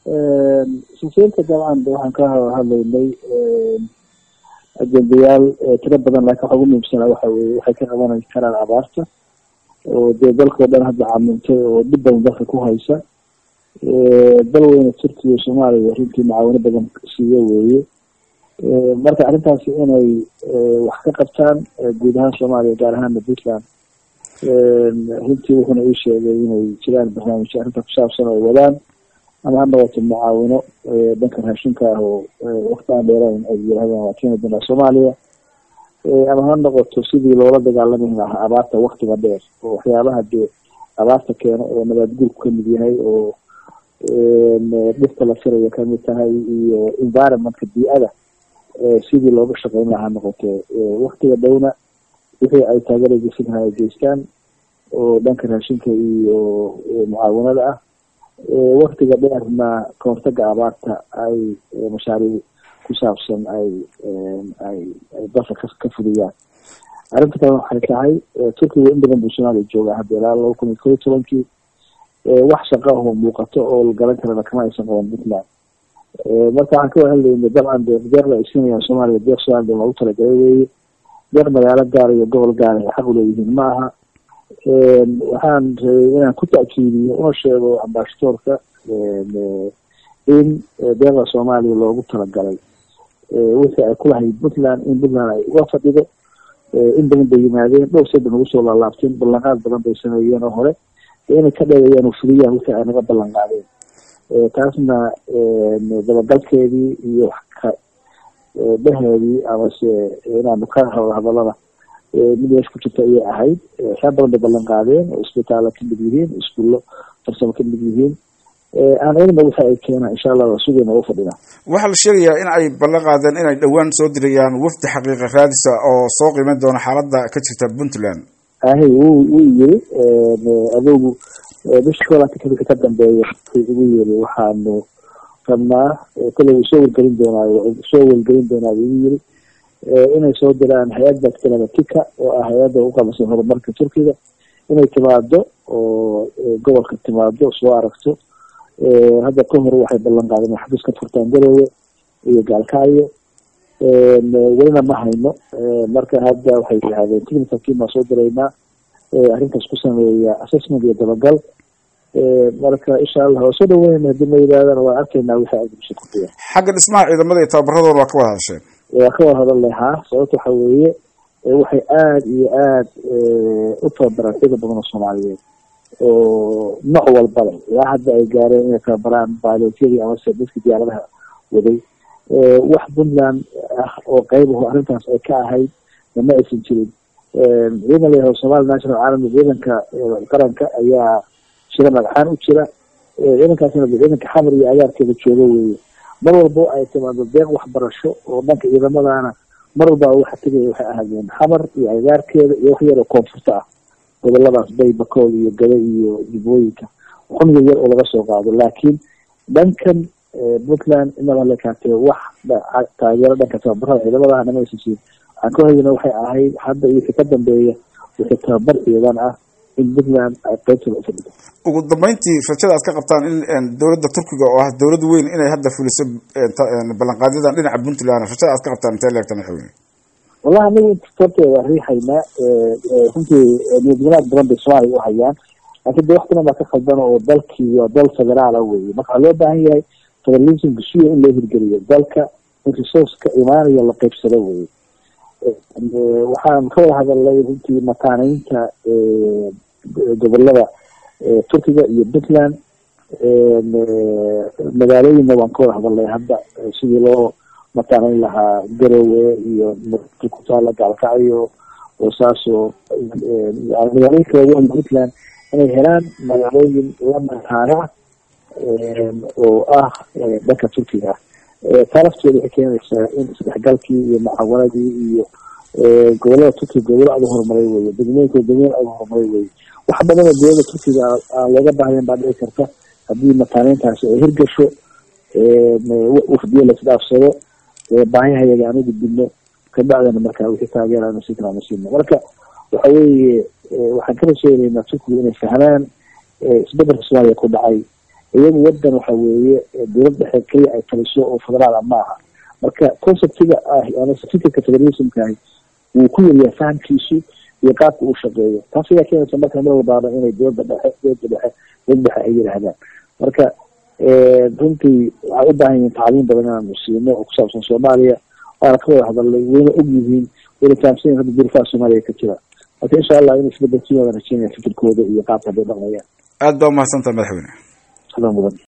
سياسة طبعا waxaan ka hadlaynay ajendayaal tiro badan laakiin waxa ugu muhiimsan waxay ka qaban karaan abaarta oo dalka dhan hadda caamintay oo dib badan dalka ku haysa dalweyne Turkiga iyo Soomaaliya runtii macaawino badan siiyo weeye marka arrintaasi inay wax ka qabtaan guud ahaan Soomaaliya gaar ahaan Puntland runtii wuxuuna ii sheegay inay jiraan barnaamijyo arrinta ku saabsan oo wadaan ama hadda wata macaawino dhanka raashinka ah oo waqti aan dheerayn ay yiraahdaan waa keena doona Soomaaliya ama ha noqoto sidii loola dagaalami lahaa abaarta waqtiga dheer oo waxyaabaha abaarta keeno oo nabad guurku ka mid yahay oo dhirta la firayo ka mid tahay iyo environmentka bii'ada sidii looga shaqeyn lahaa noqoto waqtiga dhowna wixii ay taageeraysan ay geystaan oo dhanka raashinka iyo mucaawinada ah waqtiga dheerna ka hortagga abaarta ay mashaariic ku saabsan ay dalka ka fuliyaan arrinta kale waxay tahay Turkiga in badan buu Soomaaliya joogaa hadda ilaa 2011 wax shaqo oo muuqato oo la garan karo kama aysan qaban Puntland marka waxaan ka hadlaynay dabcan deeq la isinayo Soomaaliya deeq Soomaaliya loogu talagalay weeye deeq magaalo gaar iyo gobol gaar ah xaq u leeyihiin ma aha waxaan inaan ku taakiidiyo una sheego ambassadorka in deeqda Soomaaliya loogu talagalay wixii ay ku lahayd Puntland in Puntland ay uga fadhido in badan bay yimaadeen dhowr sano ugu soo laalaabteen ballanqaad badan bay sameeyeen oo hore inay ka dheereeyaan fuliyaan wixii ay naga ballanqaadeen taasna dabagalkeedii iyo dhaheedii ama se inaanu ka hadalada mid yeesh ku jirta ayay ahayd waxaa badan bay ballanqaadeen oo isbitaalla ka mid yihiin iskuullo farsamo ka mid yihiin aan eegna waxa ay keenaan insha Allah suuqeena oo fadhina waxa la sheegayaa in ay ballan qaadeen inay dhawaan soo dirayaan wafdi xaqiiqo raadisa oo soo qiimeyn doona xaaladda ka jirta Puntland uu yiri adogu bishkooda ka dambeeya ugu yiri waxaanu rabnaa kale soo wargelin doonaa ugu yiri inay soo diraan hay'adda Tika oo ah hay'adda u qabansan horumarka Turkiga inay timaado oo gobolka timaado soo aragto hadda ka hor waxay ballan qaadeen xafiiska furtaan garowe iyo gaalkaayo welina ma hayno marka hadda waxay yiraahdeen technical team soo direynaa arrintaas ku sameeya assessment iyo dabagal marka insha Allah soo dhaweynaa hadii yiraahdaan waa arkaynaa waxa ay ku shaqeeyaan xagga dhismaha ciidamada iyo tababaradooda waa ka wada hadasheen ka wada hadalnaa sababta waxa weeye waxay aad iyo aad u tababaraan ciidan badan oo Soomaaliyeed oo nooc walba leh ilaa hadda ay gaareen inay tababaraan baalootyadii ama dadka diyaaradaha waday wax Puntland ah oo qayb ah arrintaas ay ka ahayd ma aysan jirin ciidanka Soomaaliya National Army ciidanka qaranka ayaa shir madaxan u jira ciidankaasina ciidanka xamar iyo agaarkeeda jooga weeye mar walba ay timaado deeq waxbarasho oo dhanka ciidamadana mar walba waxa tagay waxay ahaayeen xamar iyo agaarkeeda iyo wax yar oo koonfurta ah goboladaas bay bakool iyo gada iyo dibooyinka xumid yar oo laga soo qaado laakiin dhankan Puntland inaba la kaatay wax taageero dhanka tababarada ciidamada ma aysan jirin aan ka hadlayna waxay ahayd hadda iyo ka dambeeya wixii tababar ciidan ah in Puntland ay qaybta u fadhido ugu dambeyntii rajada aad ka qabtaan in dawladda Turkiga oo ah dawlad weyn inay hadda fuliso ballanqaadyada dhinaca Puntland rajada aad ka qabtaan intee leegtan xaween والله أنا استفدت ريحنا كنت نبغى نضرب بسواي وهيان لكن ده وقتنا ما تخدمنا وذلك وذلك فجرا على وجهي ما قالوا ده هي تغليزين بشيء اللي في الجريدة ذلك أنت صوص كإيمان يلا قيف سلوي وحنا نقول هذا اللي كنت مكانين ك قبل لها تركيا يبتلان مدارين نوانكور هذا اللي هبدأ شيء له mataanayn lahaa garowe iyo kutaala gaalkacyo oo saaso magaalooyinka waaweyn Puntland inay helaan magaalooyin la mataana oo ah dhanka Turkiga taariikhdeedu waxay keenaysaa in isdhexgalkii iyo mucaawanadii iyo gobolada Turkiga gobolada aad horumaray weeye degmooyinka aad horumaray weeye wax badan oo gobolada Turkiga aan laga baahan baa dhici karta haddii mataanayntaasi ay hirgasho wafdiyo la isdhaafsado baahiyahayaga aan u gudbino kabacdana markaa wixii taageerana si kala nasiibno marka waxa weeye waxaan ka rajaynaynaa Turkiga inay fahmaan isbedelka Soomaaliya ku dhacay iyagu wadan waxa weeye dowlad dhexe keliya ay taliso oo federaal ma aha marka conceptiga ama certificate federalismka uu ku yaryahay fahamkiisu iyo qaabka uu shaqeeyo taas ayaa keenaysa marka mar walbaaba inay dowladda dhexe ay yidhaahdaan marka runtii waxay u baahan yihiin tacliim badan inaanu siino oo ku saabsan soomaaliya waana ka wada hadalnay wayna og yihiin wayna fahamsan yihin hadda duruufaha soomaaliya ka jira marka insha allah in isbedelkii wada rajeynaya fikirkooda iyo qaabka bay dhaqmayaan aad baa umahadsantaha madaxweyne mudan